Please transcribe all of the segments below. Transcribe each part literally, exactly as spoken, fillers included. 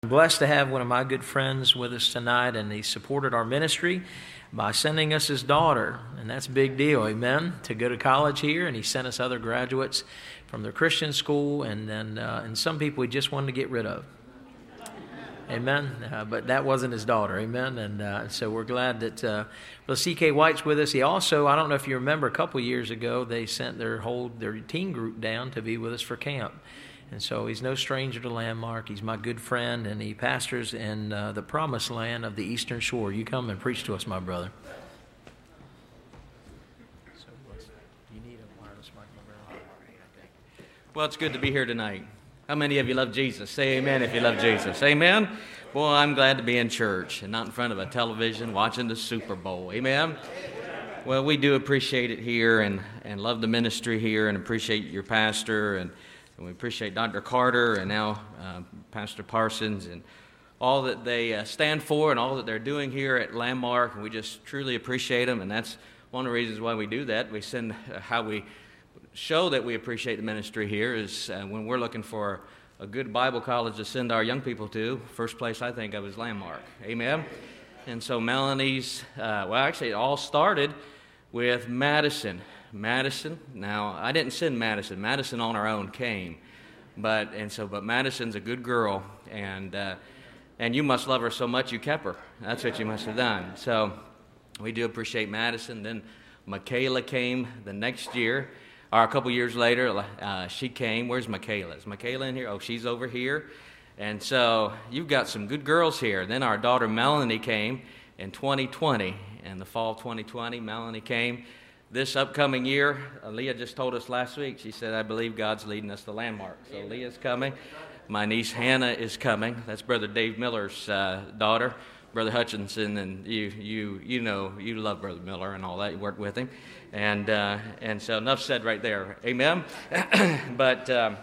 I'm blessed to have one of my good friends with us tonight, and he supported our ministry by sending us his daughter, and that's a big deal, amen, to go to college here, and he sent us other graduates from the Christian school, and then uh, and some people he just wanted to get rid of, amen, uh, but that wasn't his daughter, amen, and uh, so we're glad that uh, Brother C K White's with us. He also, I don't know if you remember, a couple years ago, they sent their whole, their teen group down to be with us for camp. And so he's no stranger to Landmark. He's my good friend, and he pastors in uh, the promised land of the Eastern Shore. You come and preach to us, my brother. So, do you need a wireless mic, my brother? Well, it's good to be here tonight. How many of you love Jesus? Say amen if you love Jesus. Amen? Boy, I'm glad to be in church and not in front of a television watching the Super Bowl. Amen? Well, we do appreciate it here and, and love the ministry here and appreciate your pastor and And we appreciate Doctor Carter and now uh, Pastor Parsons and all that they uh, stand for and all that they're doing here at Landmark. And we just truly appreciate them. And that's one of the reasons why we do that. We send uh, how we show that we appreciate the ministry here is uh, when we're looking for a good Bible college to send our young people to. First place I think of is Landmark. Amen. And so Melanie's, uh, well, actually it all started with Madison. Madison. Now, I didn't send Madison. Madison on her own came, but and so but Madison's a good girl, and uh, and you must love her so much you kept her. That's what you must have done. So we do appreciate Madison. Then Michaela came the next year, or a couple years later. Uh, she came. Where's Michaela? Is Michaela in here? Oh, she's over here. And so you've got some good girls here. Then our daughter Melanie came in twenty twenty, in the fall of twenty twenty. Melanie came. This upcoming year, uh, Leah just told us last week, she said, I believe God's leading us to Landmark. So Leah's coming. My niece Hannah is coming. That's Brother Dave Miller's uh, daughter. Brother Hutchinson, and you you you know, you love Brother Miller and all that. You worked with him. And uh, and so enough said right there. Amen? but um,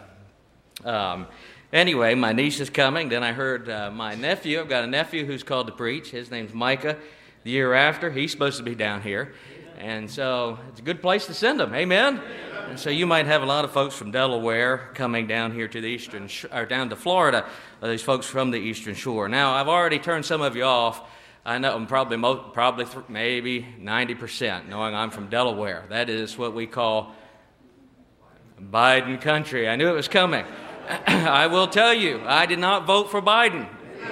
um, anyway, my niece is coming. Then I heard uh, my nephew. I've got a nephew who's called to preach. His name's Micah. The year after, he's supposed to be down here. And so it's a good place to send them. Amen? And so you might have a lot of folks from Delaware coming down here to the Eastern, sh- or down to Florida, uh, these folks from the Eastern Shore. Now, I've already turned some of you off. I know I'm probably, mo- probably th- maybe ninety percent knowing I'm from Delaware. That is what we call Biden country. I knew it was coming. I will tell you, I did not vote for Biden.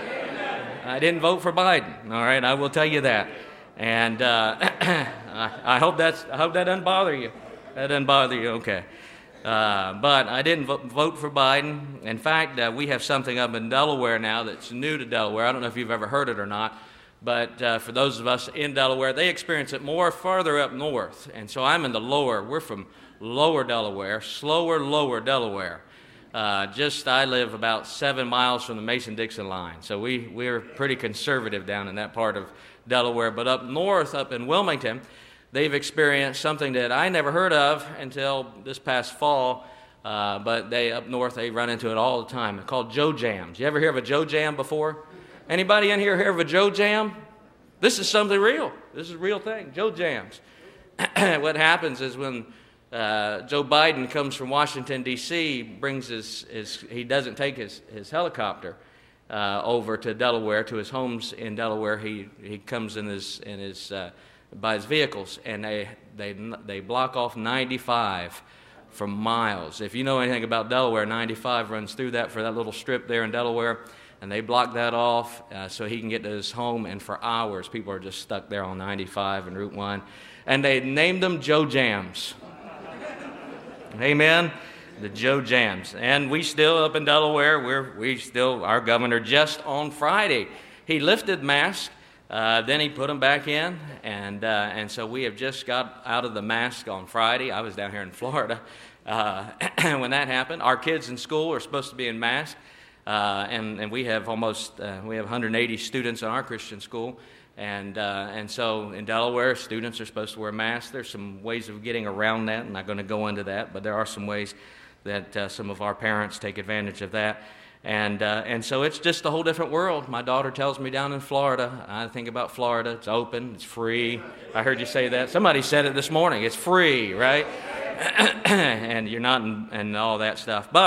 I didn't vote for Biden. All right, I will tell you that. And uh, I hope that's I hope that doesn't bother you. That doesn't bother you, okay? Uh, but I didn't vo- vote for Biden. In fact, uh, we have something up in Delaware now that's new to Delaware. I don't know if you've ever heard it or not, but uh, for those of us in Delaware, they experience it more farther up north. And so I'm in the lower. We're from lower Delaware, slower, lower Delaware. Uh, just I live about seven miles from the Mason-Dixon line, so we we're pretty conservative down in that part of Delaware. But up north, up in Wilmington, they've experienced something that I never heard of until this past fall. Uh, but they up north they run into it all the time. It's called Joe Jams. You ever hear of a Joe Jam before? Anybody in here hear of a Joe Jam? This is something real. This is a real thing. Joe Jams. What happens is when Uh, Joe Biden comes from Washington, D C, brings his, his he doesn't take his, his helicopter uh, over to Delaware, to his homes in Delaware. He he comes in his in his uh, by his vehicles, and they they they block off ninety-five for miles. If you know anything about Delaware, ninety-five runs through that for that little strip there in Delaware, and they block that off uh, so he can get to his home. And for hours, people are just stuck there on ninety-five and Route One, and they named them Joe Jams. Amen. The Joe Jams. And we still up in Delaware, we're we still, our governor just on Friday, he lifted masks, uh, then he put them back in, and uh, and so we have just got out of the mask on Friday. I was down here in Florida uh, when that happened. Our kids in school are supposed to be in masks, uh, and, and we have almost, uh, we have one hundred eighty students in our Christian school. And uh, and so in Delaware, students are supposed to wear masks. There's some ways of getting around that. I'm not going to go into that, but there are some ways that uh, some of our parents take advantage of that. And uh, and so it's just a whole different world. My daughter tells me down in Florida, I think about Florida. It's open. It's free. I heard you say that. Somebody said it this morning. It's free, right? And you're not in, and all that stuff. But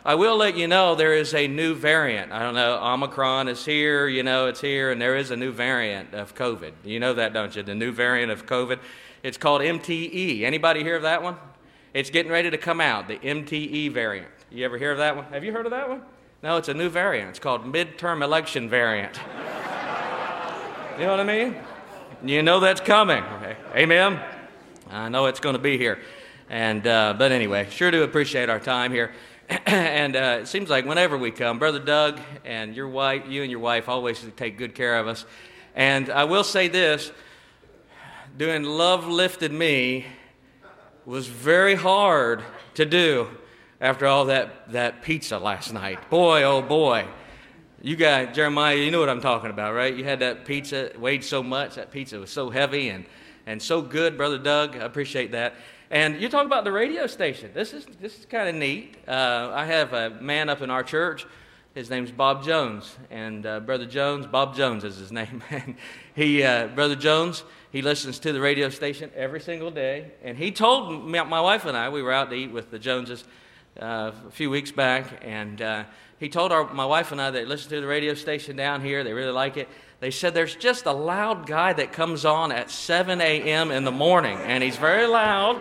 I will let you know there is a new variant. I don't know, Omicron is here, you know, it's here, and there is a new variant of COVID. You know that, don't you? The new variant of COVID. It's called M T E. Anybody hear of that one? It's getting ready to come out, the M T E variant. You ever hear of that one? Have you heard of that one? No, it's a new variant. It's called midterm election variant. You know what I mean? You know that's coming. Okay. Amen? I know it's going to be here. And uh, but anyway, sure do appreciate our time here. And uh, it seems like whenever we come, Brother Doug and your wife, you and your wife always take good care of us. And I will say this, doing Love Lifted Me was very hard to do after all that, that pizza last night. Boy, oh boy. You guys, Jeremiah, you know what I'm talking about, right? You had that pizza, it weighed so much, that pizza was so heavy and, and so good, Brother Doug. I appreciate that. And you talk about the radio station. This is this is kind of neat. Uh, I have a man up in our church. His name's Bob Jones. And uh, Brother Jones, Bob Jones is his name. And he, uh, Brother Jones, he listens to the radio station every single day. And he told me, my wife and I, we were out to eat with the Joneses uh, a few weeks back, and uh, he told our, my wife and I that listen to the radio station down here. They really like it. They said there's just a loud guy that comes on at seven a.m. in the morning, and he's very loud.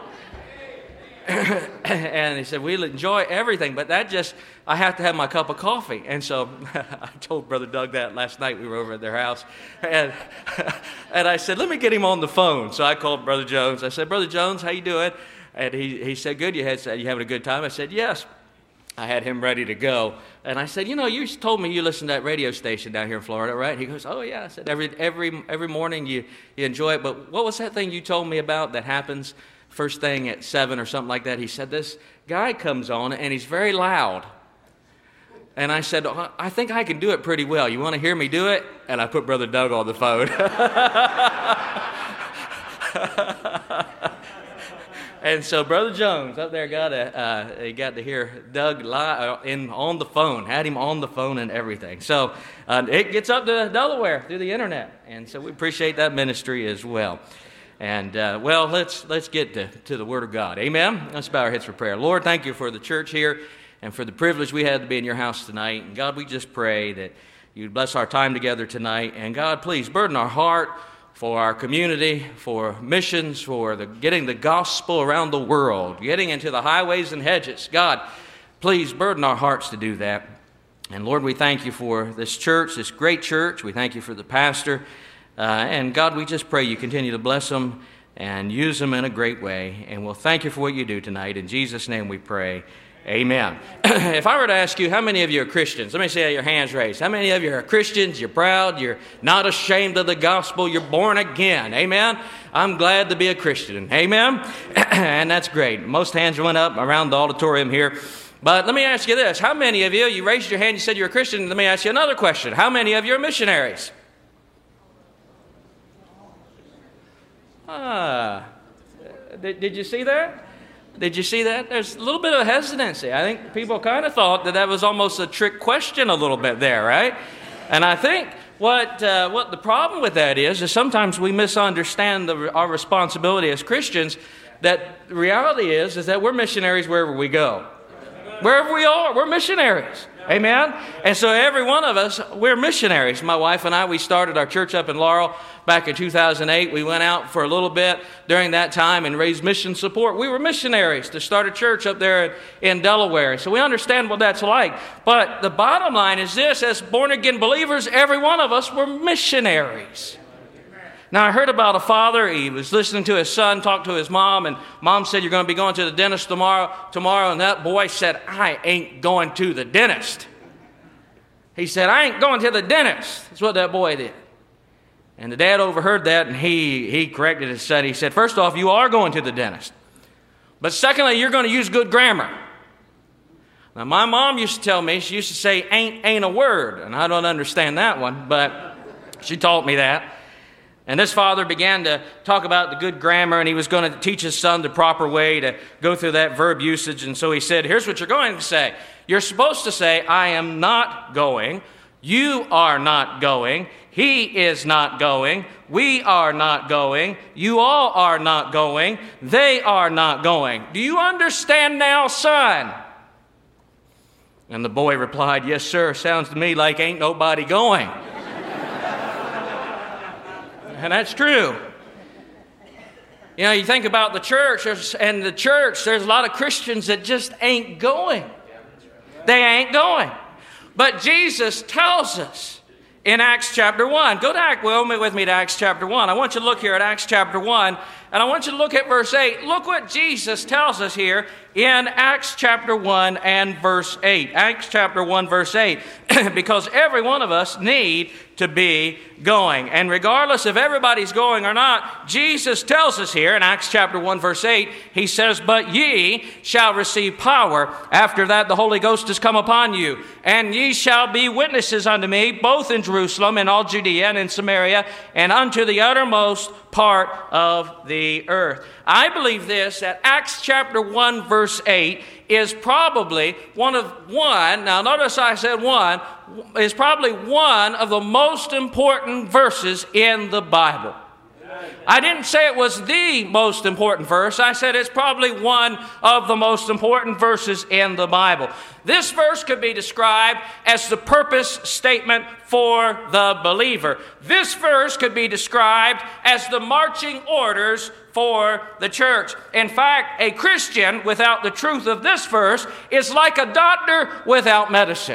And he said, we'll enjoy everything, but that just, I have to have my cup of coffee. And so I told Brother Doug that last night. We were over at their house. And, and I said, let me get him on the phone. So I called Brother Jones. I said, Brother Jones, how you doing? And he, he said, good. You had said, you having a good time? I said, yes. I had him ready to go. And I said, you know, you told me you listen to that radio station down here in Florida, right? He goes, oh, yeah. I said, every every every morning you, you enjoy it. But what was that thing you told me about that happens first thing at seven or something like that? He said, this guy comes on and he's very loud. And I said, I think I can do it pretty well. You want to hear me do it? And I put Brother Doug on the phone. And so Brother Jones up there got a, uh, he got to hear Doug live in on the phone, had him on the phone and everything. So uh, it gets up to Delaware through the internet, and so we appreciate that ministry as well. And uh, well, let's let's get to, to the Word of God. Amen. Let's bow our heads for prayer. Lord, thank you for the church here and for the privilege we had to be in your house tonight. And God, we just pray that you'd bless our time together tonight. And God, please burden our heart for our community, for missions, for the, getting the gospel around the world, getting into the highways and hedges. God, please burden our hearts to do that. And Lord, we thank you for this church, this great church. We thank you for the pastor. Uh, and God, we just pray you continue to bless them and use them in a great way. And we'll thank you for what you do tonight. In Jesus' name we pray. Amen. If I were to ask you, how many of you are Christians? Let me see your hands raised. How many of you are Christians? You're proud. You're not ashamed of the gospel. You're born again. Amen. I'm glad to be a Christian. Amen. And that's great. Most hands went up around the auditorium here. But let me ask you this. How many of you, you raised your hand, you said you're a Christian. Let me ask you another question. How many of you are missionaries? Ah, did, did you see that? Did you see that? There's a little bit of hesitancy. I think people kind of thought that that was almost a trick question a little bit there, right? And I think what uh, what the problem with that is, is sometimes we misunderstand the, our responsibility as Christians, that the reality is, is that we're missionaries wherever we go. Wherever we are, we're missionaries. Amen? And so every one of us, we're missionaries. My wife and I, we started our church up in Laurel back in two thousand eight. We went out for a little bit during that time and raised mission support. We were missionaries to start a church up there in Delaware. So we understand what that's like. But the bottom line is this, as born-again believers, every one of us were missionaries. Now, I heard about a father. He was listening to his son talk to his mom, and mom said, you're going to be going to the dentist tomorrow, tomorrow. And that boy said, I ain't going to the dentist. He said, I ain't going to the dentist. That's what that boy did. And the dad overheard that, and he, he corrected his son. He said, first off, you are going to the dentist. But secondly, you're going to use good grammar. Now, my mom used to tell me, she used to say, ain't, ain't a word. And I don't understand that one, but she taught me that. And this father began to talk about the good grammar, and he was going to teach his son the proper way to go through that verb usage. And so he said, here's what you're going to say. You're supposed to say, I am not going. You are not going. He is not going. We are not going. You all are not going. They are not going. Do you understand now, son? And the boy replied, yes, sir, sounds to me like ain't nobody going. And that's true. You know, you think about the church, and the church, there's a lot of Christians that just ain't going. They ain't going. But Jesus tells us in Acts chapter one. Go back with me to Acts chapter one. I want you to look here at Acts chapter one, and I want you to look at verse eight. Look what Jesus tells us here in Acts chapter one and verse eight. Acts chapter one, verse eight. Because every one of us need to be going. And regardless if everybody's going or not, Jesus tells us here in Acts chapter one, verse eight, he says, but ye shall receive power. After that the Holy Ghost is come upon you. And ye shall be witnesses unto me, both in Jerusalem and all Judea and in Samaria, and unto the uttermost part of the earth. I believe this, that Acts chapter one, verse eight is probably one of one, now notice I said one, is probably one of the most important verses in the Bible. I didn't say it was the most important verse. I said it's probably one of the most important verses in the Bible. This verse could be described as the purpose statement for the believer. This verse could be described as the marching orders for the church. In fact, a Christian without the truth of this verse is like a doctor without medicine.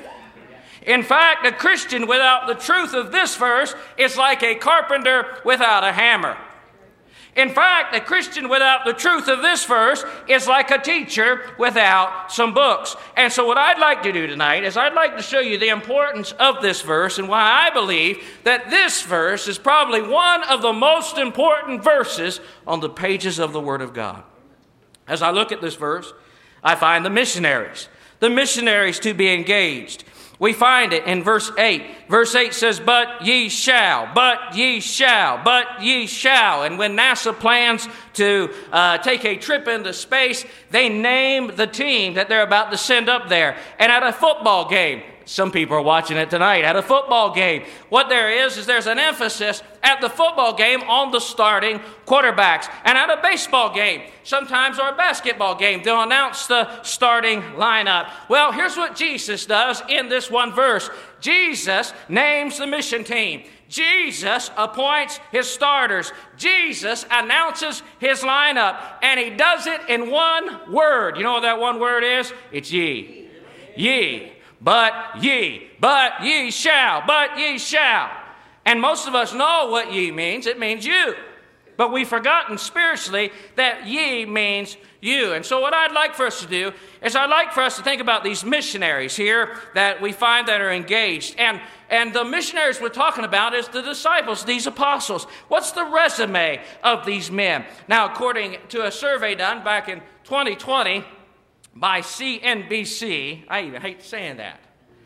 In fact, a Christian without the truth of this verse is like a carpenter without a hammer. In fact, a Christian without the truth of this verse is like a teacher without some books. And so what I'd like to do tonight is I'd like to show you the importance of this verse and why I believe that this verse is probably one of the most important verses on the pages of the Word of God. As I look at this verse, I find the missionaries, the missionaries to be engaged. We find it in verse eight. Verse eight says, but ye shall, but ye shall, but ye shall. And when NASA plans to uh, take a trip into space, they name the team that they're about to send up there. And at a football game, some people are watching it tonight, at a football game, what there is, is there's an emphasis at the football game on the starting quarterbacks. And at a baseball game, sometimes, or a basketball game, they'll announce the starting lineup. Well, here's what Jesus does in this one verse. Jesus names the mission team. Jesus appoints his starters. Jesus announces his lineup. And he does it in one word. You know what that one word is? It's ye. Ye. But ye, but ye shall, but ye shall. And most of us know what ye means. It means you. But we've forgotten spiritually that ye means you. And so what I'd like for us to do is I'd like for us to think about these missionaries here that we find that are engaged. And, and the missionaries we're talking about is the disciples, these apostles. What's the resume of these men? Now, according to a survey done back in twenty twenty, by C N B C, I even hate saying that,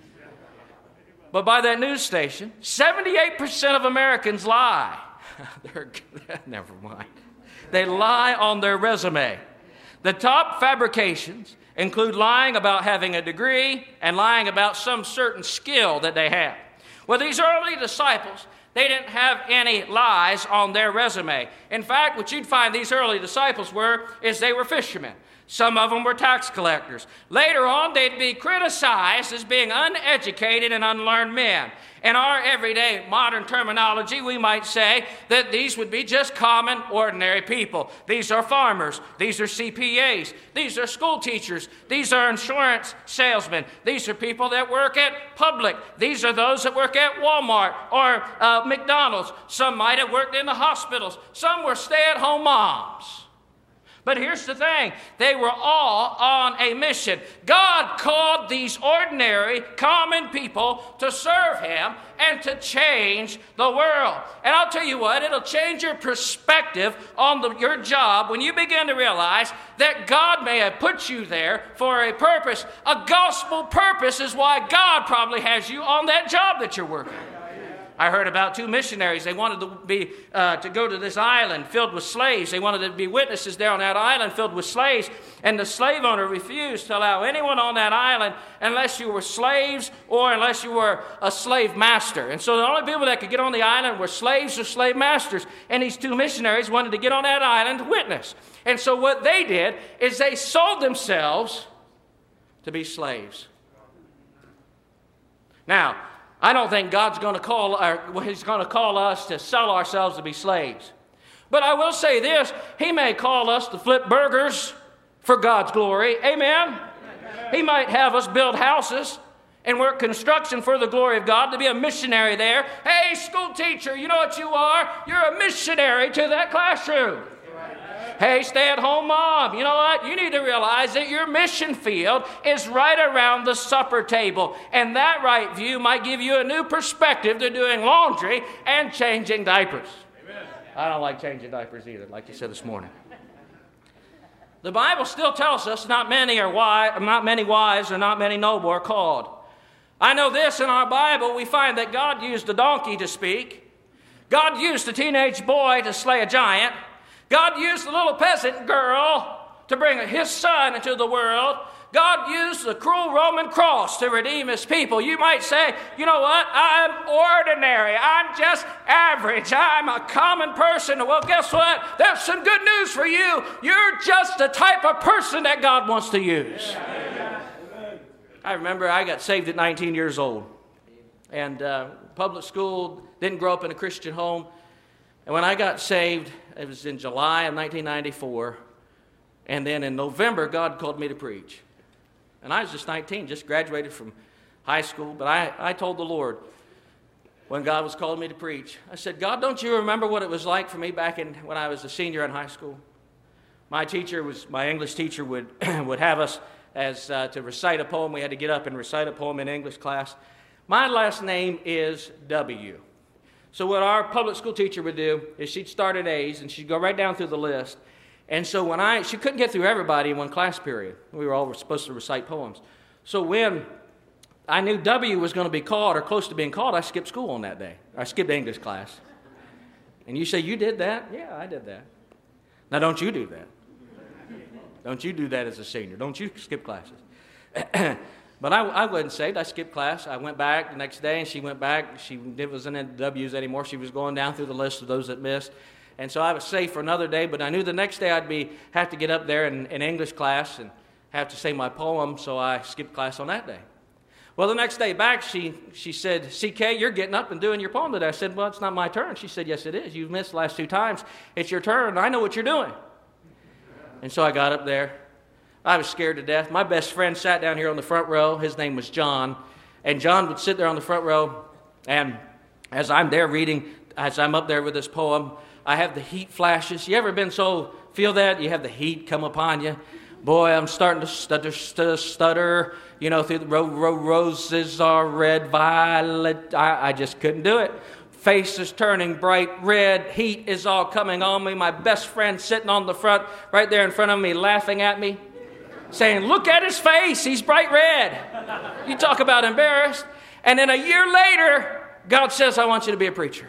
but by that news station, seventy-eight percent of Americans lie. They're, never mind. They lie on their resume. The top fabrications include lying about having a degree and lying about some certain skill that they have. Well, these early disciples, they didn't have any lies on their resume. In fact, what you'd find these early disciples were is they were fishermen. Some of them were tax collectors. Later on, they'd be criticized as being uneducated and unlearned men. In our everyday modern terminology, we might say that these would be just common, ordinary people. These are farmers. These are C P As. These are school teachers. These are insurance salesmen. These are people that work at Publix. These are those that work at Walmart or uh, McDonald's. Some might have worked in the hospitals. Some were stay-at-home moms. But here's the thing, they were all on a mission. God called these ordinary, common people to serve him and to change the world. And I'll tell you what, it'll change your perspective on the, your job when you begin to realize that God may have put you there for a purpose. A gospel purpose is why God probably has you on that job that you're working. I heard about two missionaries. They wanted to be uh, to go to this island filled with slaves. They wanted to be witnesses there on that island filled with slaves. And the slave owner refused to allow anyone on that island unless you were slaves or unless you were a slave master. And so the only people that could get on the island were slaves or slave masters. And these two missionaries wanted to get on that island to witness. And so what they did is they sold themselves to be slaves. Now, I don't think God's going to call, or He's going to call us to sell ourselves to be slaves. But I will say this, He may call us to flip burgers for God's glory. Amen? He might have us build houses and work construction for the glory of God, to be a missionary there. Hey, school teacher, you know what you are? You're a missionary to that classroom. Hey, stay-at-home mom, you know what? You need to realize that your mission field is right around the supper table. And that right view might give you a new perspective to doing laundry and changing diapers. Amen. I don't like changing diapers either, like you said this morning. The Bible still tells us not many are wise, not many wise or not many noble are called. I know this, in our Bible we find that God used a donkey to speak. God used a teenage boy to slay a giant. God used the little peasant girl to bring his son into the world. God used the cruel Roman cross to redeem His people. You might say, you know what? I'm ordinary. I'm just average. I'm a common person. Well, guess what? There's some good news for you. You're just the type of person that God wants to use. I remember I got saved at nineteen years old. And uh, public school, didn't grow up in a Christian home. And when I got saved, it was in July of nineteen ninety-four. And then in November, God called me to preach. And I was just nineteen, just graduated from high school. But I, I told the Lord, when God was calling me to preach, I said, God, don't you remember what it was like for me back in when I was a senior in high school? My teacher was, my English teacher would, would have us as uh, to recite a poem. We had to get up and recite a poem in English class. My last name is W. So what our public school teacher would do is she'd start at A's and she'd go right down through the list. And so when I, she couldn't get through everybody in one class period. We were all supposed to recite poems. So when I knew W was going to be called or close to being called, I skipped school on that day. I skipped English class. And you say, you did that? Yeah, I did that. Now don't you do that. Don't you do that as a senior. Don't you skip classes. But I, I wasn't saved. I skipped class. I went back the next day, and she went back. She wasn't in W's anymore. She was going down through the list of those that missed. And so I was safe for another day, but I knew the next day I'd be have to get up there in, in English class and have to say my poem, so I skipped class on that day. Well, the next day back, she, she said, C K, you're getting up and doing your poem today. I said, well, it's not my turn. She said, yes, it is. You've missed the last two times. It's your turn, and I know what you're doing. And so I got up there. I was scared to death. My best friend sat down here on the front row. His name was John. And John would sit there on the front row. And as I'm there reading, as I'm up there with this poem, I have the heat flashes. You ever been so, feel that? You have the heat come upon you. Boy, I'm starting to stutter, stutter, stutter. You know, through the ro- ro- roses are red, violet. I, I just couldn't do it. Face is turning bright red. Heat is all coming on me. My best friend sitting on the front, right there in front of me, laughing at me, saying, look at his face. He's bright red. You talk about embarrassed. And then a year later, God says, I want you to be a preacher.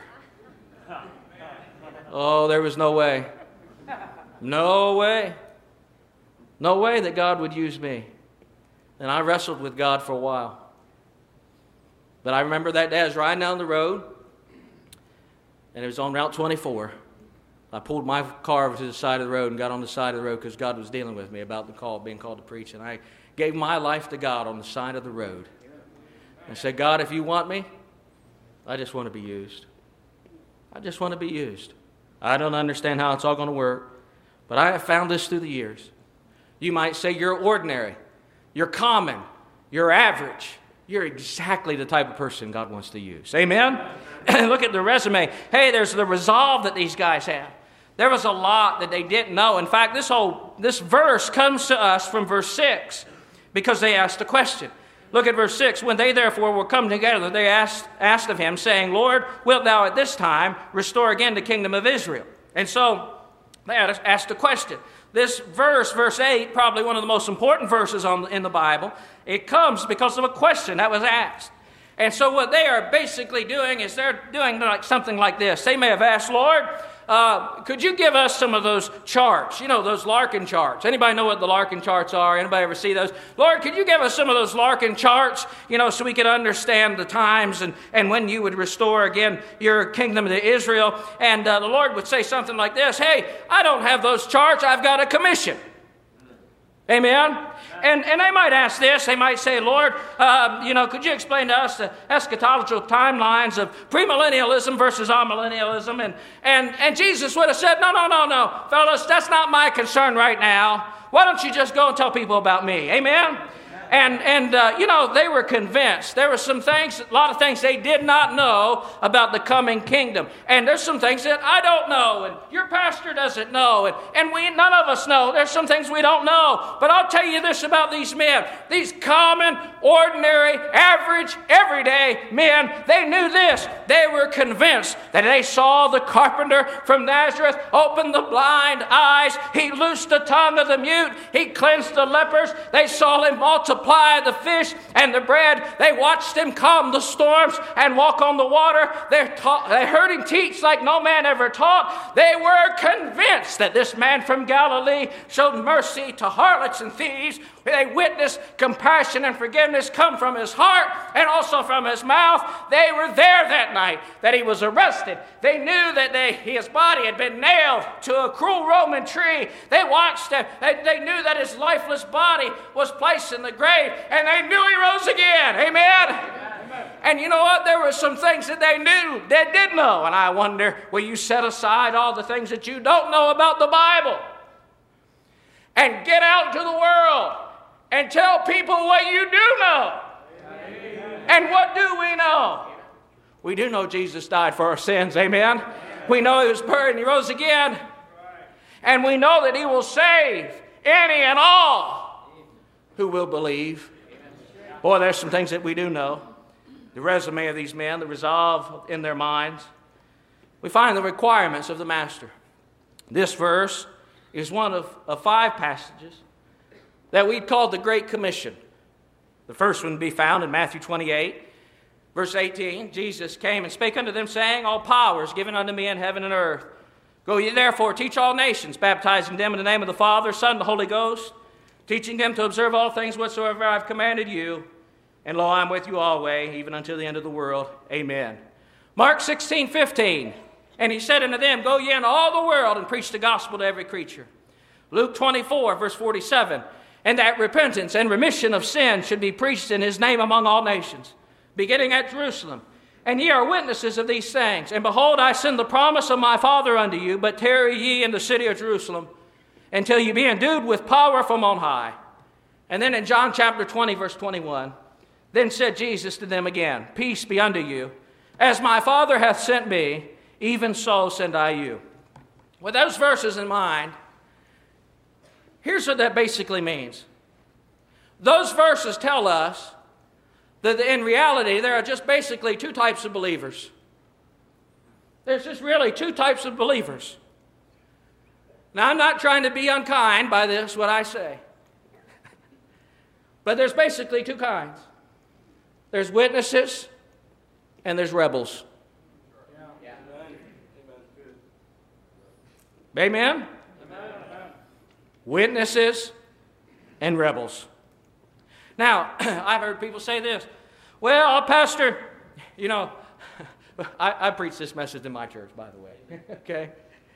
Oh, there was no way. No way. No way that God would use me. And I wrestled with God for a while. But I remember that day I was riding down the road, and it was on Route twenty-four. I pulled my car over to the side of the road and got on the side of the road because God was dealing with me about the call, being called to preach. And I gave my life to God on the side of the road. I said, God, if you want me, I just want to be used. I just want to be used. I don't understand how it's all going to work, but I have found this through the years. You might say you're ordinary, you're common, you're average. You're exactly the type of person God wants to use. Amen? Look at the resume. Hey, there's the resolve that these guys have. There was a lot that they didn't know. In fact, this whole this verse comes to us from verse six because they asked a question. Look at verse six. When they therefore were come together, they asked, asked of him, saying, Lord, wilt thou at this time restore again the kingdom of Israel? And so they asked a question. This verse, verse eight, probably one of the most important verses on, in the Bible, it comes because of a question that was asked. And so what they are basically doing is they're doing like something like this. They may have asked, Lord, uh, could you give us some of those charts? You know, those Larkin charts. Anybody know what the Larkin charts are? Anybody ever see those? Lord, could you give us some of those Larkin charts, you know, so we could understand the times and, and when you would restore again your kingdom to Israel? And uh, the Lord would say something like this, hey, I don't have those charts. I've got a commission. Amen? And, and they might ask this. They might say, Lord, uh, you know, could you explain to us the eschatological timelines of premillennialism versus amillennialism? And, and, and Jesus would have said, no, no, no, no. Fellas, that's not my concern right now. Why don't you just go and tell people about me? Amen? And, and uh, you know, they were convinced. There were some things, a lot of things they did not know about the coming kingdom. And there's some things that I don't know, and your pastor doesn't know, and, and we none of us know. There's some things we don't know. But I'll tell you this about these men. These common, ordinary, average, everyday men, they knew this. They were convinced that they saw the carpenter from Nazareth open the blind eyes. He loosed the tongue of the mute. He cleansed the lepers. They saw him multiply the fish and the bread. They watched him calm the storms and walk on the water. They, taught, they heard him teach like no man ever taught. They were convinced that this man from Galilee showed mercy to harlots and thieves. They witnessed compassion and forgiveness come from his heart and also from his mouth. They were there that night that he was arrested. They knew that they, his body had been nailed to a cruel Roman tree. They watched him. They, they knew that his lifeless body was placed in the grave, and they knew he rose again. Amen? Amen. And you know what? There were some things that they knew, they did know. And I wonder, will you set aside all the things that you don't know about the Bible and get out to the world and tell people what you do know? Amen. And what do we know? We do know Jesus died for our sins. Amen? Amen. We know he was buried and he rose again. And we know that he will save any and all who will believe. Boy, there's some things that we do know. The resume of these men, the resolve in their minds. We find the requirements of the Master. This verse is one of, of five passages that we call the Great Commission. The first one would be found in Matthew twenty-eight, verse eighteen. Jesus came and spake unto them, saying, all power is given unto me in heaven and earth. Go ye therefore, teach all nations, baptizing them in the name of the Father, Son, and the Holy Ghost, teaching them to observe all things whatsoever I have commanded you. And lo, I am with you always, even until the end of the world. Amen. Mark sixteen fifteen. And he said unto them, go ye into all the world and preach the gospel to every creature. Luke twenty-four, verse forty-seven. And that repentance and remission of sin should be preached in his name among all nations, beginning at Jerusalem. And ye are witnesses of these things. And behold, I send the promise of my Father unto you, but tarry ye in the city of Jerusalem until you be endued with power from on high. And then in John chapter twenty, verse twenty-one, then said Jesus to them again, peace be unto you. As my Father hath sent me, even so send I you. With those verses in mind, here's what that basically means. Those verses tell us that in reality there are just basically two types of believers. There's just really two types of believers. Now, I'm not trying to be unkind by this, what I say. But there's basically two kinds. There's witnesses and there's rebels. Yeah. Amen? Amen? Witnesses and rebels. Now, I've heard people say this. Well, Pastor, you know, I, I preach this message in my church, by the way. Okay?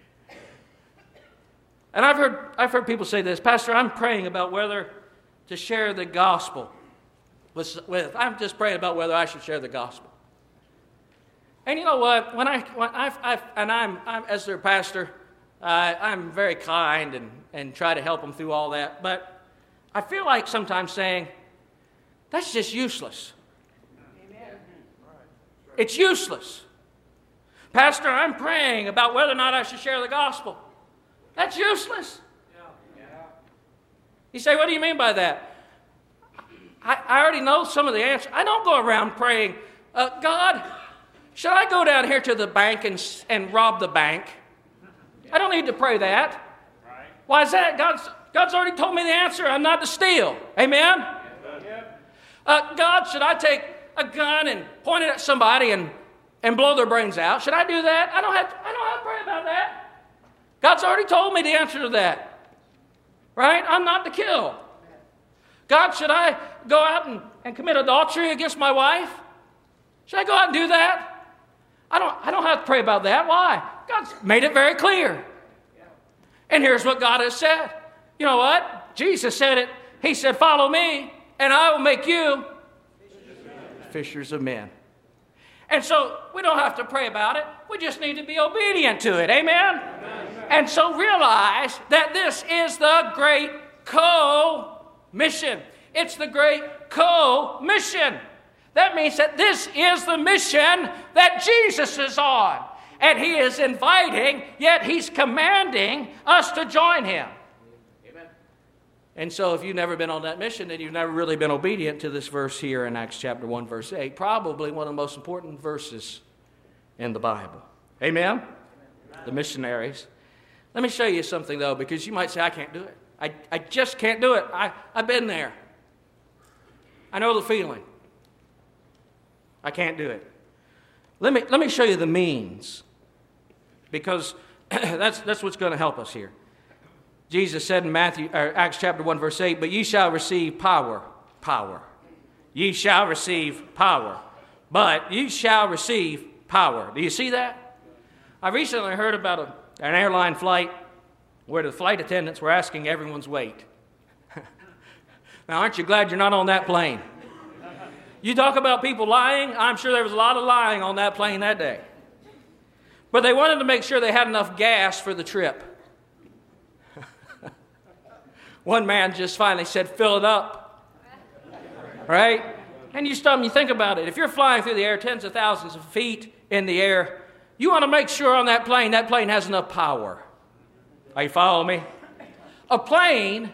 And I've heard, I've heard people say this. Pastor, I'm praying about whether to share the gospel. With, with, I'm just praying about whether I should share the gospel. And you know what? When I, when I've, I've, and I'm, I'm, as their pastor, uh, I'm very kind and, and try to help them through all that. But I feel like sometimes saying, that's just useless. Amen. It's useless. Pastor, I'm praying about whether or not I should share the gospel. That's useless. Yeah. Yeah. You say, what do you mean by that? I, I already know some of the answers. I don't go around praying, uh, God, should I go down here to the bank and, and rob the bank? I don't need to pray that. Right. Why is that? God's, God's already told me the answer. I'm not to steal. Amen? Uh, God, should I take a gun and point it at somebody and, and blow their brains out? Should I do that? I don't have to, I don't have to pray about that. God's already told me the answer to that. Right? I'm not to kill. God, should I go out and, and commit adultery against my wife? Should I go out and do that? I don't, I don't have to pray about that. Why? God's made it very clear. And here's what God has said. You know what? Jesus said it. He said, follow me, and I will make you fishers of men. And so we don't have to pray about it. We just need to be obedient to it. Amen? Amen. And so realize that this is the great co-mission. It's the great co-mission. That means that this is the mission that Jesus is on. And he is inviting, yet he's commanding us to join him. Amen. And so if you've never been on that mission, then you've never really been obedient to this verse here in Acts chapter one, verse eight. Probably one of the most important verses in the Bible. Amen? Amen. The missionaries. Let me show you something, though, because you might say, I can't do it. I, I just can't do it. I, I've been there. I know the feeling. I can't do it. Let me, let me show you the means, because that's, that's what's going to help us here. Jesus said in Matthew, or Acts chapter one, verse eight, but ye shall receive power. Power. Ye shall receive power. But ye shall receive power. Do you see that? I recently heard about a, an airline flight where the flight attendants were asking everyone's weight. Now, aren't you glad you're not on that plane? You talk about people lying, I'm sure there was a lot of lying on that plane that day. But they wanted to make sure they had enough gas for the trip. One man just finally said, fill it up. Right? And you stop and you think about it. If you're flying through the air tens of thousands of feet in the air, you want to make sure on that plane, that plane has enough power. Are you following me? A plane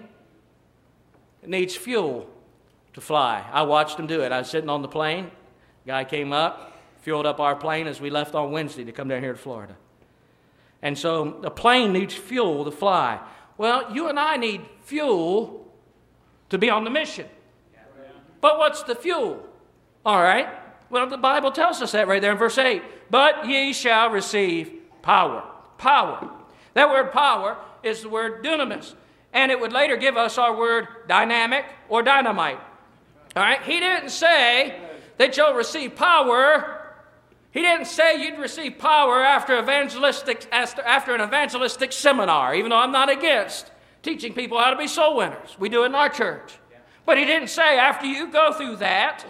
needs fuel to fly. I watched them do it. I was sitting on the plane. Guy came up, fueled up our plane as we left on Wednesday to come down here to Florida. And so a plane needs fuel to fly. Well, you and I need fuel to be on the mission. But what's the fuel? All right. Well, the Bible tells us that right there in verse eight. But ye shall receive power. Power. That word power is the word dunamis. And it would later give us our word dynamic or dynamite. All right. He didn't say that you'll receive power. He didn't say you'd receive power after evangelistic after an evangelistic seminar, even though I'm not against teaching people how to be soul winners. We do it in our church. But he didn't say after you go through that,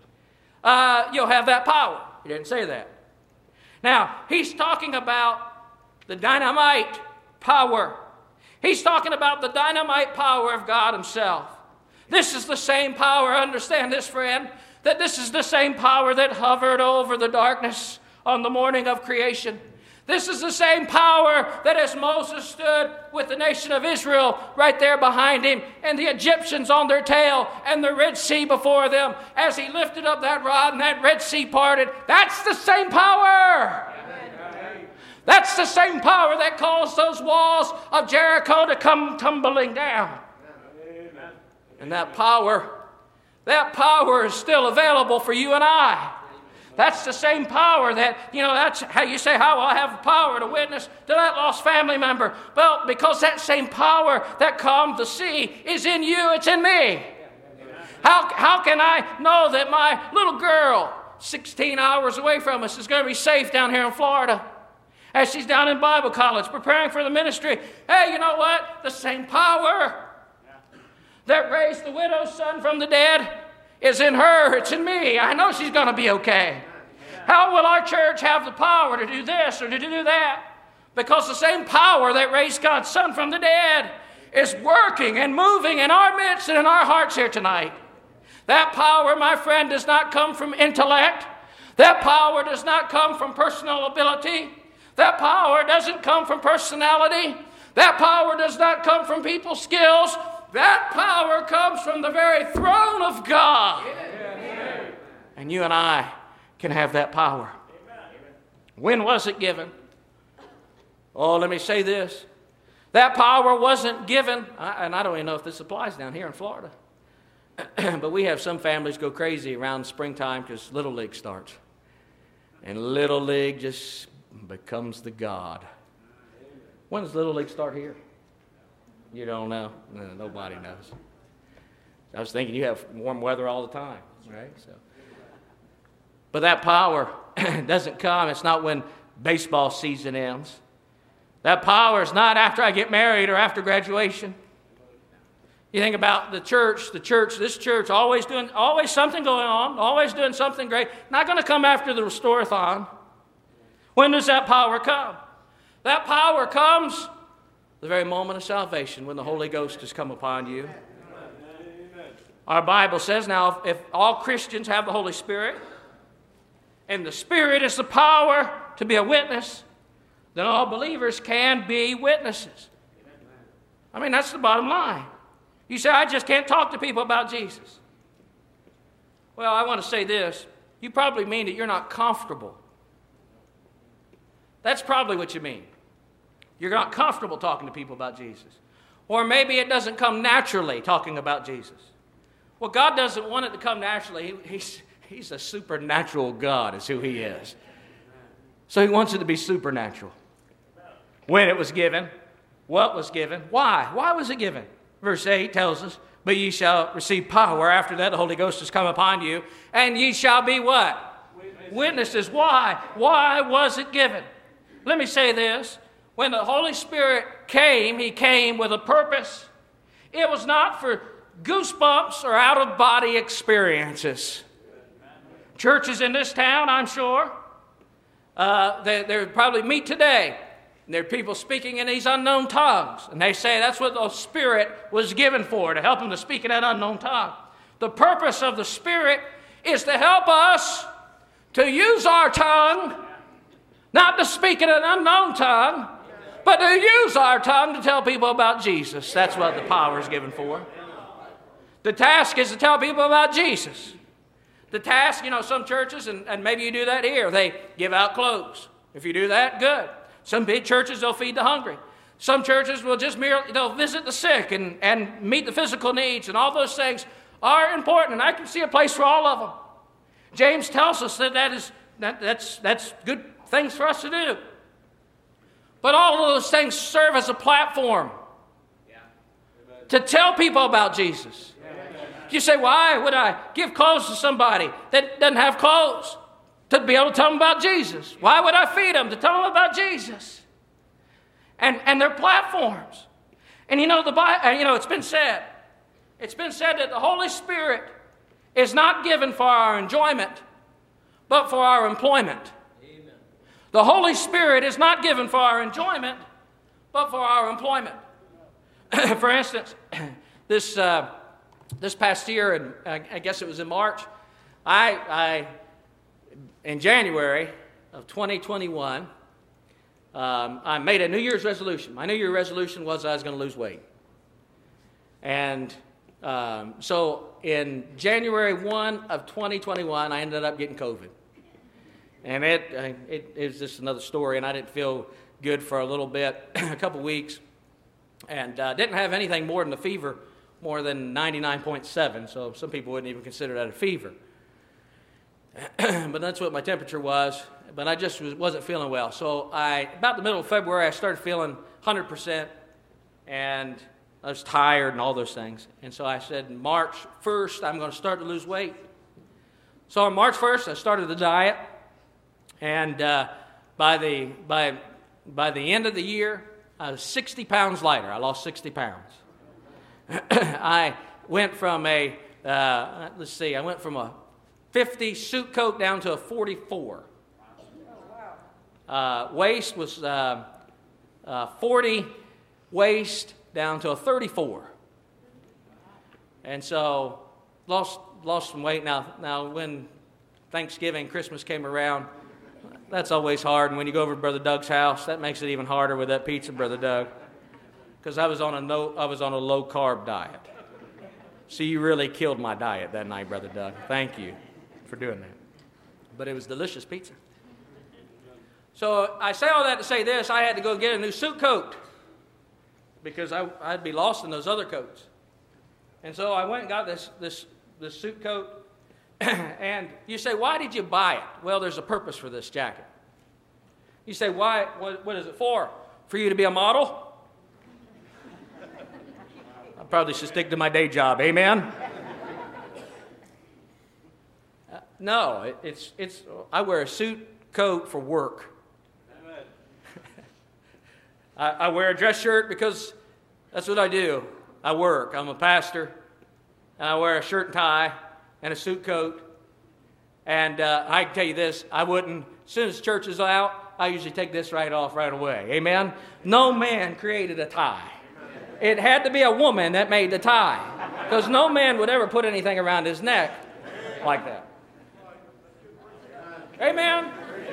uh, you'll have that power. He didn't say that. Now, he's talking about the dynamite power. He's talking about the dynamite power of God himself. This is the same power, understand this, friend, that this is the same power that hovered over the darkness on the morning of creation. This is the same power that as Moses stood with the nation of Israel right there behind him, and the Egyptians on their tail, and the Red Sea before them, as he lifted up that rod and that Red Sea parted. That's the same power. Amen. That's the same power that caused those walls of Jericho to come tumbling down. Amen. And that power That power is still available for you and I. That's the same power that, you know, that's how you say, how will I have power to witness to that lost family member? Well, because that same power that calmed the sea is in you, it's in me. How, how can I know that my little girl, sixteen hours away from us, is going to be safe down here in Florida? As she's down in Bible college preparing for the ministry. Hey, you know what? The same power that raised the widow's son from the dead is in her. It's in me. I know she's going to be okay. How will our church have the power to do this or to do that? Because the same power that raised God's son from the dead is working and moving in our midst and in our hearts here tonight. That power, my friend, does not come from intellect. That power does not come from personal ability. That power doesn't come from personality. That power does not come from people's skills. That power comes from the very throne of God. Amen. And you and I can have that power. Amen. When was it given? Oh, let me say this. That power wasn't given, and I don't even know if this applies down here in Florida, but we have some families go crazy around springtime because Little League starts. And Little League just becomes the god. When does Little League start here? You don't know? No, nobody knows. I was thinking you have warm weather all the time, right? So, but that power doesn't come. It's not when baseball season ends. That power is not after I get married or after graduation. You think about the church, the church, this church, always doing, always something going on, always doing something great. Not going to come after the Restore-a-thon. When does that power come? That power comes the very moment of salvation, when the Holy Ghost has come upon you. Our Bible says now, if all Christians have the Holy Spirit, and the Spirit is the power to be a witness, then all believers can be witnesses. I mean, that's the bottom line. You say, I just can't talk to people about Jesus. Well, I want to say this. You probably mean that you're not comfortable. That's probably what you mean. You're not comfortable talking to people about Jesus. Or maybe it doesn't come naturally talking about Jesus. Well, God doesn't want it to come naturally. He, he's, he's a supernatural God is who he is. So he wants it to be supernatural. When it was given, what was given, why? Why was it given? Verse eight tells us, but ye shall receive power. After that, the Holy Ghost has come upon you. And ye shall be what? Witnesses. Witnesses. Why? Why was it given? Let me say this. When the Holy Spirit came, he came with a purpose. It was not for goosebumps or out-of-body experiences. Churches in this town, I'm sure, uh, they, they probably meet today. There are people speaking in these unknown tongues. And they say that's what the Spirit was given for, to help them to speak in that unknown tongue. The purpose of the Spirit is to help us to use our tongue, not to speak in an unknown tongue, but to use our tongue to tell people about Jesus. That's what the power is given for. The task is to tell people about Jesus. The task, you know, some churches, and, and maybe you do that here, they give out clothes. If you do that, good. Some big churches, they'll feed the hungry. Some churches will just merely, they'll visit the sick and, and meet the physical needs, and all those things are important, and I can see a place for all of them. James tells us that, that is, that that's, that's good things for us to do. But all of those things serve as a platform to tell people about Jesus. You say, why would I give clothes to somebody that doesn't have clothes? To be able to tell them about Jesus. Why would I feed them? To tell them about Jesus. And, and their platforms. And you know, the Bible, you know, it's been said. It's been said that the Holy Spirit is not given for our enjoyment, but for our employment. Amen. The Holy Spirit is not given for our enjoyment, but for our employment. For instance, this uh, this past year, and I, I guess it was in March, I, I in January of twenty twenty-one, um, I made a New Year's resolution. My New Year's resolution was I was going to lose weight. And um, so in January first of twenty twenty-one, I ended up getting COVID. And it, it, it was just another story, and I didn't feel good for a little bit, a couple weeks, and uh, didn't have anything more than a fever, more than ninety-nine point seven, so some people wouldn't even consider that a fever. But that's what my temperature was, but I just was, wasn't feeling well. So I, about the middle of February, I started feeling one hundred percent, and I was tired and all those things. And so I said, March first, I'm going to start to lose weight. So on March first, I started the diet, and uh, by the by by the end of the year, I was sixty pounds lighter. I lost sixty pounds. I went from a, uh, let's see, I went from a fifty suit coat down to a forty-four. Uh, waist was uh, uh, forty waist down to a thirty-four. And so lost lost some weight. Now, now when Thanksgiving, Christmas came around, that's always hard. And when you go over to Brother Doug's house, that makes it even harder with that pizza, Brother Doug. Because I was on a no, I was on a low carb diet. So you really killed my diet that night, Brother Doug. Thank you for doing that. But it was delicious pizza. So I say all that to say this: I had to go get a new suit coat because I, I'd be lost in those other coats. And so I went and got this this this suit coat. And you say, why did you buy it? Well, there's a purpose for this jacket. You say, why? What, what is it for? For you to be a model? I probably should stick to my day job. Amen? uh, no, it, it's it's. I wear a suit coat for work. I, I wear a dress shirt because that's what I do. I work. I'm a pastor, and I wear a shirt and tie and a suit coat. And uh, I can tell you this, I wouldn't, as soon as church is out, I usually take this right off right away. Amen? No man created a tie. It had to be a woman that made the tie, because no man would ever put anything around his neck like that. Amen?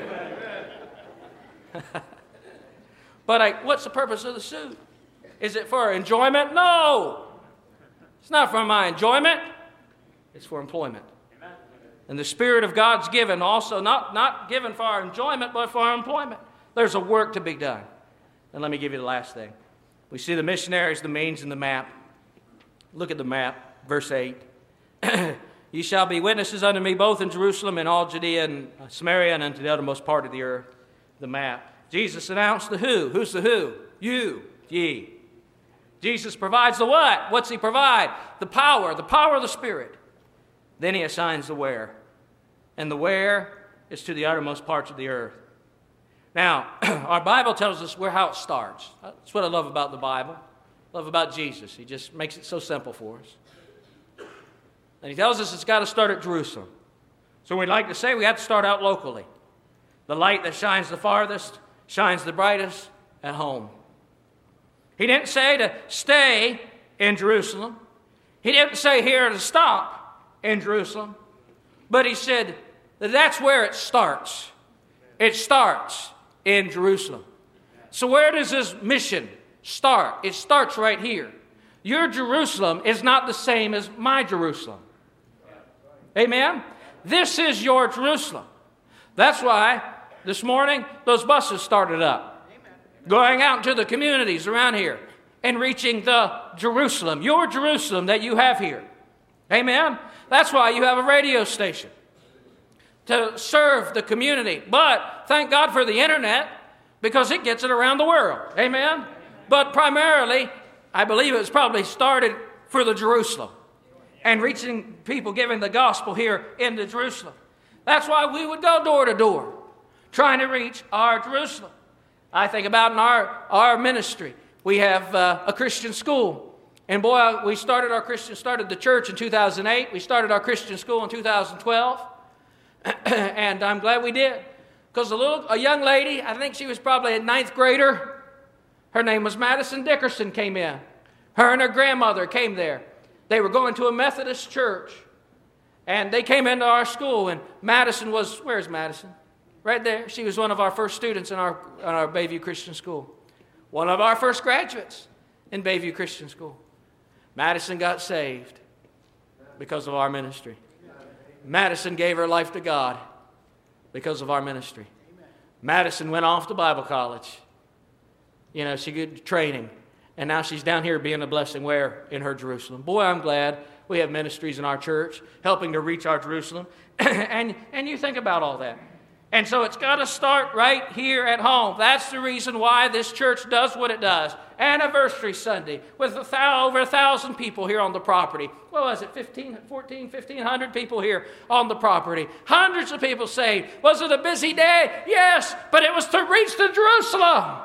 But I, what's the purpose of the suit? Is it for enjoyment? No. It's not for my enjoyment. It's for employment. And the Spirit of God's given also, not, not given for our enjoyment, but for our employment. There's a work to be done. And let me give you the last thing. We see the missionaries, the means, and the map. Look at the map, verse eight. Ye shall be witnesses unto me both in Jerusalem and all Judea and Samaria and unto the uttermost part of the earth. The map. Jesus announced the who. Who's the who? You, ye. Jesus provides the what? What's he provide? The power, the power of the Spirit. Then he assigns the where. And the where is to the uttermost parts of the earth. Now, our Bible tells us where how it starts. That's what I love about the Bible. I love about Jesus. He just makes it so simple for us. And he tells us it's got to start at Jerusalem. So we'd like to say we have to start out locally. The light that shines the farthest shines the brightest at home. He didn't say to stay in Jerusalem. He didn't say here to stop in Jerusalem. But he said that that's where it starts. It starts in Jerusalem. So where does his mission start? It starts right here. Your Jerusalem is not the same as my Jerusalem. Amen? This is your Jerusalem. That's why this morning those buses started up, going out into the communities around here and reaching the Jerusalem, your Jerusalem that you have here. Amen? That's why you have a radio station, to serve the community. But thank God for the internet, because it gets it around the world. Amen? But primarily, I believe it was probably started for the Jerusalem and reaching people, giving the gospel here in the Jerusalem. That's why we would go door to door, trying to reach our Jerusalem. I think about in our, our ministry, we have uh, a Christian school. And boy, we started our Christian, started the church in two thousand eight. We started our Christian school in two thousand twelve. And I'm glad we did. Because a little, a young lady, I think she was probably a ninth grader. Her name was Madison Dickerson, came in. Her and her grandmother came there. They were going to a Methodist church. And they came into our school. And Madison was, where's Madison? Right there. She was one of our first students in our, in our Bayview Christian School. One of our first graduates in Bayview Christian School. Madison got saved because of our ministry. Madison gave her life to God because of our ministry. Madison went off to Bible college. You know, she got training. And now she's down here being a blessing where? In her Jerusalem. Boy, I'm glad we have ministries in our church helping to reach our Jerusalem. and, and you think about all that. And so it's got to start right here at home. That's the reason why this church does what it does. Anniversary Sunday with a thou- over a thousand people here on the property. What was it, fifteen, fourteen, fifteen hundred people here on the property. Hundreds of people saved. Was it a busy day? Yes, but it was to reach to Jerusalem.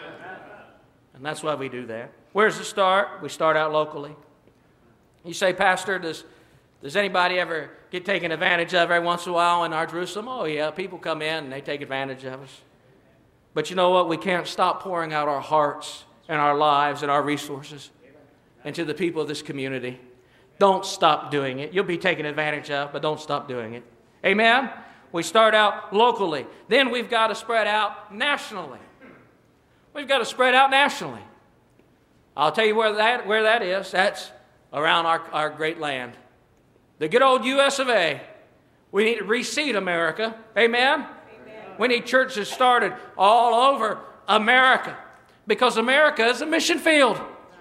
And that's why we do that. Where's the start? We start out locally. You say, Pastor, does... Does anybody ever get taken advantage of every once in a while in our Jerusalem? Oh, yeah, people come in and they take advantage of us. But you know what? We can't stop pouring out our hearts and our lives and our resources into the people of this community. Don't stop doing it. You'll be taken advantage of, but don't stop doing it. Amen? We start out locally. Then we've got to spread out nationally. We've got to spread out nationally. I'll tell you where that, where that is. That's around our, our great land. The good old U S of A. We need to reseed America. Amen? Amen? We need churches started all over America, because America is a mission field.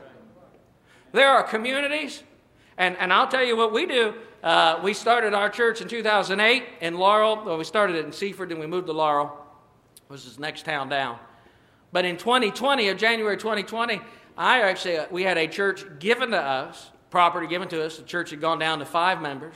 There are communities, and, and I'll tell you what we do. Uh, we started our church in two thousand eight in Laurel. Well, we started it in Seaford, and we moved to Laurel, which is the next town down. But in twenty twenty, or January twenty twenty, I actually, uh, we had a church given to us, property given to us. The church had gone down to five members.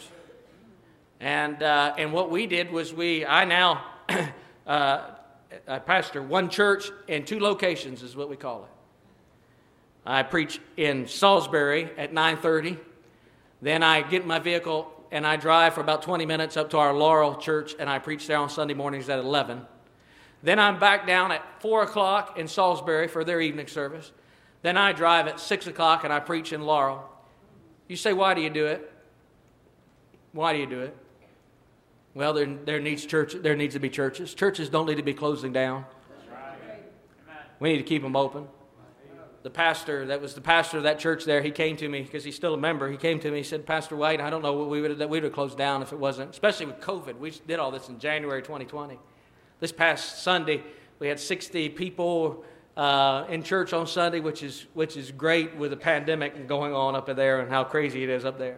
And uh, and what we did was we, I now uh, I pastor one church in two locations is what we call it. I preach in Salisbury at nine thirty. Then I get in my vehicle and I drive for about twenty minutes up to our Laurel Church, and I preach there on Sunday mornings at eleven. Then I'm back down at four o'clock in Salisbury for their evening service. Then I drive at six o'clock and I preach in Laurel. You say, why do you do it? Why do you do it? Well, there, there needs church. There needs to be churches. Churches don't need to be closing down. We need to keep them open. The pastor, that was the pastor of that church there, he came to me, because he's still a member, he came to me, he said, Pastor White, I don't know what we would have, we would have closed down if it wasn't, especially with COVID. We did all this in January twenty twenty. This past Sunday, we had sixty people uh, in church on Sunday, which is which is great with the pandemic going on up there and how crazy it is up there.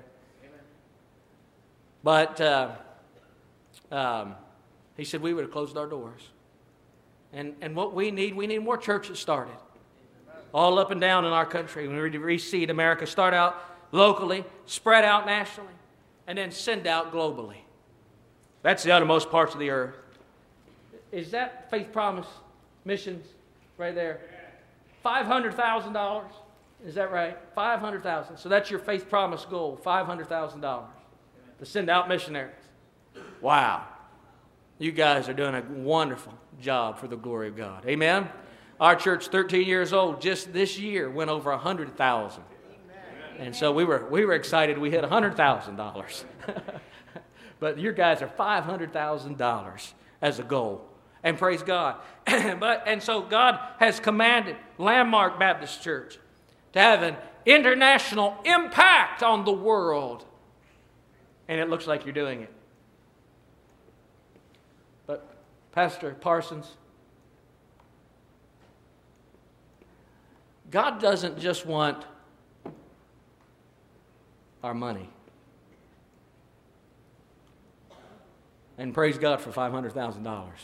But uh, um, he said we would have closed our doors. And, and what we need, we need more churches started. All up and down in our country. We need to reseed America. Start out locally, spread out nationally, and then send out globally. That's the uttermost parts of the earth. Is that Faith Promise Missions right there? five hundred thousand dollars. Is that right? five hundred thousand dollars. So that's your Faith Promise goal, five hundred thousand dollars to send out missionaries. Wow. You guys are doing a wonderful job for the glory of God. Amen? Our church, thirteen years old, just this year went over one hundred thousand dollars. And so we were we were excited we hit one hundred thousand dollars. But your guys are five hundred thousand dollars as a goal. And praise God. but And so God has commanded Landmark Baptist Church to have an international impact on the world. And it looks like you're doing it. But Pastor Parsons, God doesn't just want our money. And praise God for five hundred thousand dollars.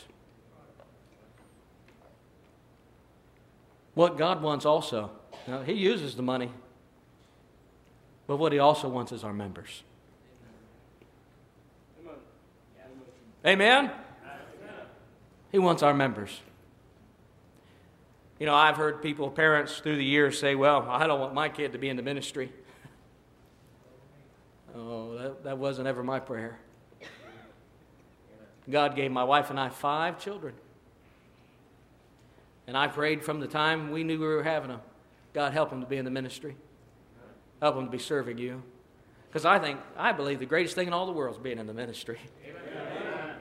What God wants also, you know, He uses the money, but what He also wants is our members. Amen? Amen? He wants our members. You know, I've heard people, parents through the years say, well, I don't want my kid to be in the ministry. Oh, that, that wasn't ever my prayer. God gave my wife and I five children. And I prayed from the time we knew we were having them, God, help them to be in the ministry. Help them to be serving you. Because I think, I believe the greatest thing in all the world is being in the ministry. Amen.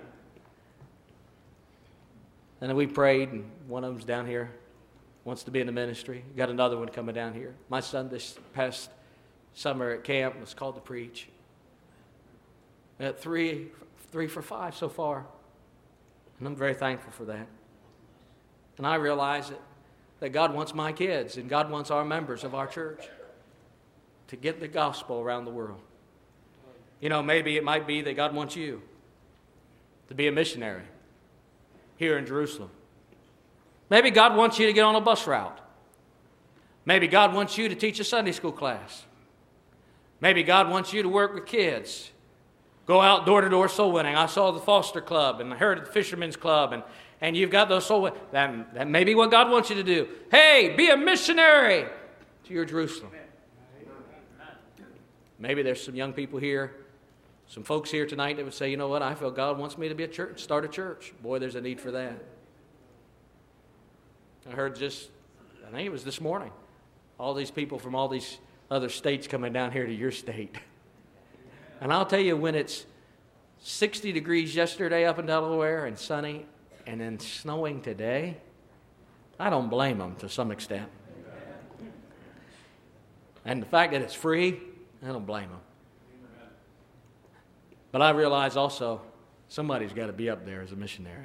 And then we prayed, and one of them's down here, wants to be in the ministry. Got another one coming down here. My son this past summer at camp was called to preach. At three, three for five so far. And I'm very thankful for that. And I realize that, that God wants my kids and God wants our members of our church to get the gospel around the world. You know, maybe it might be that God wants you to be a missionary here in Jerusalem. Maybe God wants you to get on a bus route. Maybe God wants you to teach a Sunday school class. Maybe God wants you to work with kids. Go out door-to-door soul winning. I saw the Foster Club and I heard of the Fisherman's Club, and, and you've got those soul winning. That, that may be what God wants you to do. Hey, be a missionary to your Jerusalem. Maybe there's some young people here, some folks here tonight that would say, you know what, I feel God wants me to be a church, start a church. Boy, there's a need for that. I heard just, I think it was this morning, all these people from all these other states coming down here to your state. And I'll tell you, when it's sixty degrees yesterday up in Delaware and sunny and then snowing today, I don't blame them to some extent. And the fact that it's free, I don't blame them. But I realize also somebody's got to be up there as a missionary.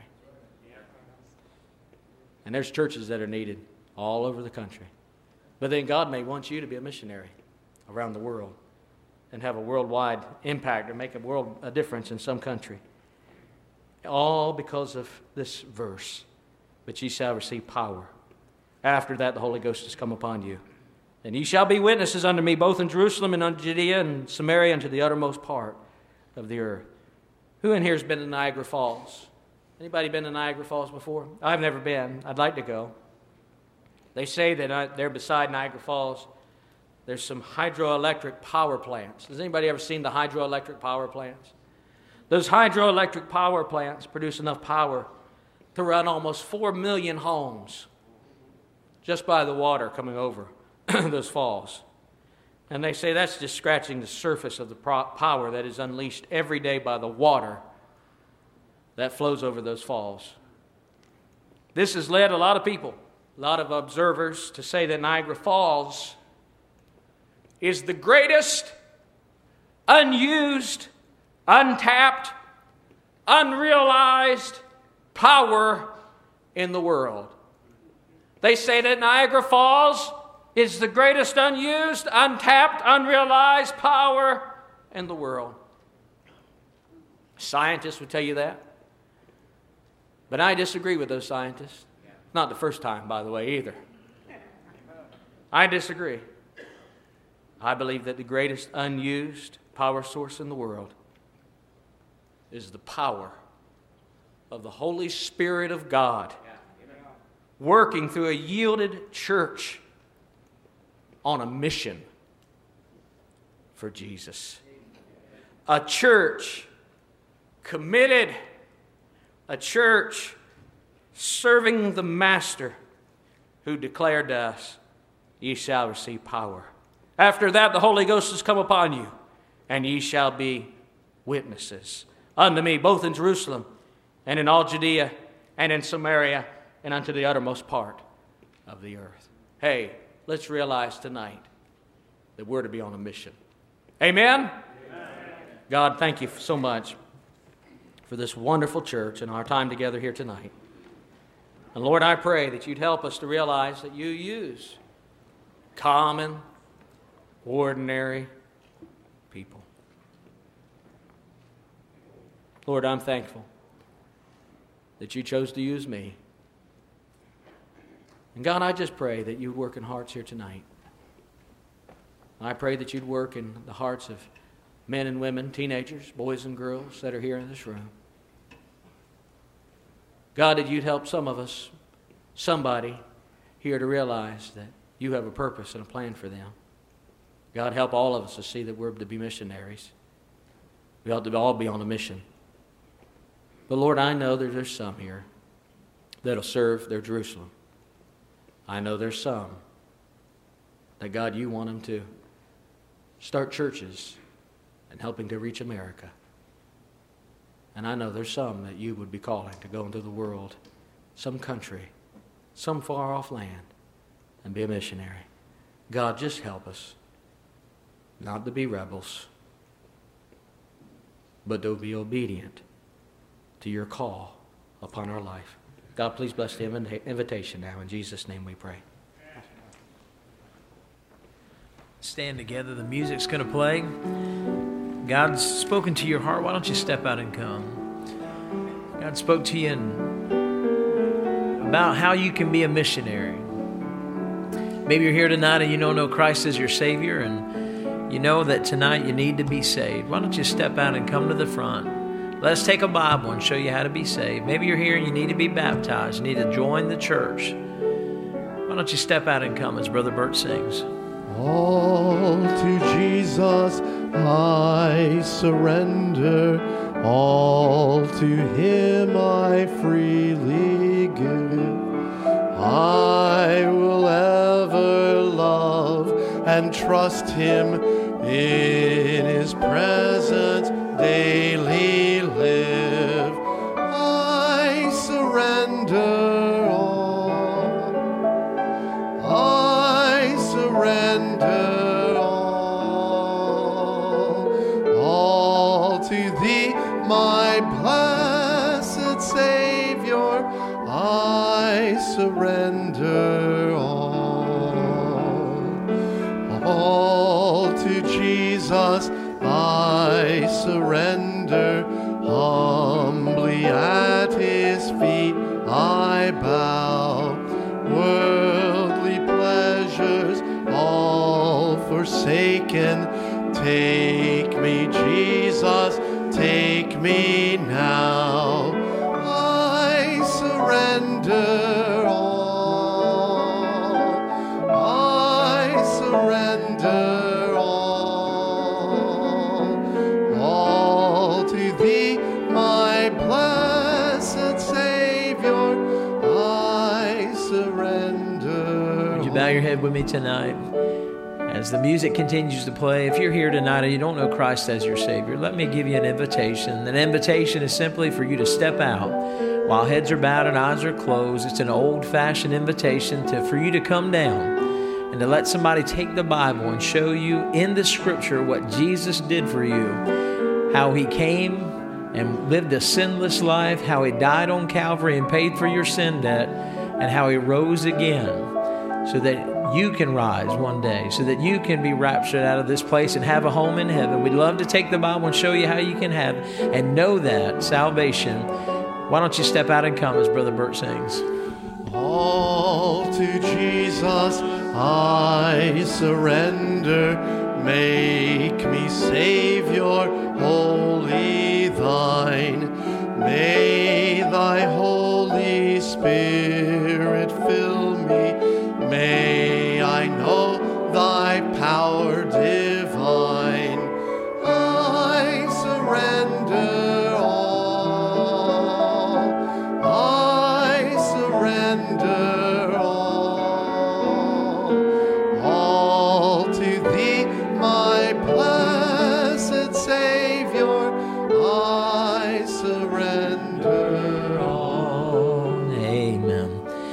And there's churches that are needed all over the country. But then God may want you to be a missionary around the world and have a worldwide impact or make a world a difference in some country. All because of this verse, but ye shall receive power. After that, the Holy Ghost has come upon you. And ye shall be witnesses unto me, both in Jerusalem and unto Judea and Samaria and to the uttermost part of the earth. Who in here has been to Niagara Falls? Anybody been to Niagara Falls before? I've never been. I'd like to go. They say that uh, there beside Niagara Falls, there's some hydroelectric power plants. Has anybody ever seen the hydroelectric power plants? Those hydroelectric power plants produce enough power to run almost four million homes just by the water coming over those falls. And they say that's just scratching the surface of the pro- power that is unleashed every day by the water that flows over those falls. This has led a lot of people, a lot of observers, to say that Niagara Falls is the greatest unused, untapped, unrealized power in the world. They say that Niagara Falls is the greatest unused, untapped, unrealized power in the world. Scientists would tell you that. But I disagree with those scientists. Not the first time, by the way, either. I disagree. I believe that the greatest unused power source in the world is the power of the Holy Spirit of God working through a yielded church on a mission for Jesus. A church committed, a church serving the Master who declared to us, "Ye shall receive power. After that the Holy Ghost has come upon you, and ye shall be witnesses unto me, both in Jerusalem and in all Judea and in Samaria and unto the uttermost part of the earth." Hey, let's realize tonight that we're to be on a mission. Amen? Amen. God, thank you so much for this wonderful church and our time together here tonight. And Lord, I pray that you'd help us to realize that you use common, ordinary people. Lord, I'm thankful that you chose to use me. And God, I just pray that you'd work in hearts here tonight. I pray that you'd work in the hearts of men and women, teenagers, boys and girls that are here in this room. God, that you'd help some of us, somebody here to realize that you have a purpose and a plan for them. God, help all of us to see that we're to be missionaries. We ought to all be on a mission. But Lord, I know that there's some here that'll serve their Jerusalem. I know there's some that, God, you want them to start churches and helping to reach America. And I know there's some that you would be calling to go into the world, some country, some far off land, and be a missionary. God, just help us not to be rebels, but to be obedient to your call upon our life. God, please bless the invitation now. In Jesus' name we pray. Stand together. The music's going to play. God's spoken to your heart. Why don't you step out and come? God spoke to you in, about how you can be a missionary. Maybe you're here tonight and you don't know Christ as your Savior, and you know that tonight you need to be saved. Why don't you step out and come to the front? Let's take a Bible and show you how to be saved. Maybe you're here and you need to be baptized. You need to join the church. Why don't you step out and come as Brother Bert sings? All to Jesus I surrender, all to Him I freely give. I will ever love and trust Him, in His presence daily live. I surrender all, I surrender all, all to Thee, my blessed Savior, I surrender all, all to Jesus I surrender, humbly at His feet I bow. Worldly pleasures all forsaken, take me, Jesus, take me now. I surrender all, bow your head with me tonight? As the music continues to play, if you're here tonight and you don't know Christ as your Savior, let me give you an invitation. An invitation is simply for you to step out while heads are bowed and eyes are closed. It's an old-fashioned invitation to, for you to come down and to let somebody take the Bible and show you in the Scripture what Jesus did for you, how He came and lived a sinless life, how He died on Calvary and paid for your sin debt, and how He rose again so that you can rise one day, so that you can be raptured out of this place and have a home in heaven. We'd love to take the Bible and show you how you can have and know that salvation. Why don't you step out and come as Brother Bert sings? All to Jesus I surrender. Make me Savior, wholly thine. May thy Holy Spirit fill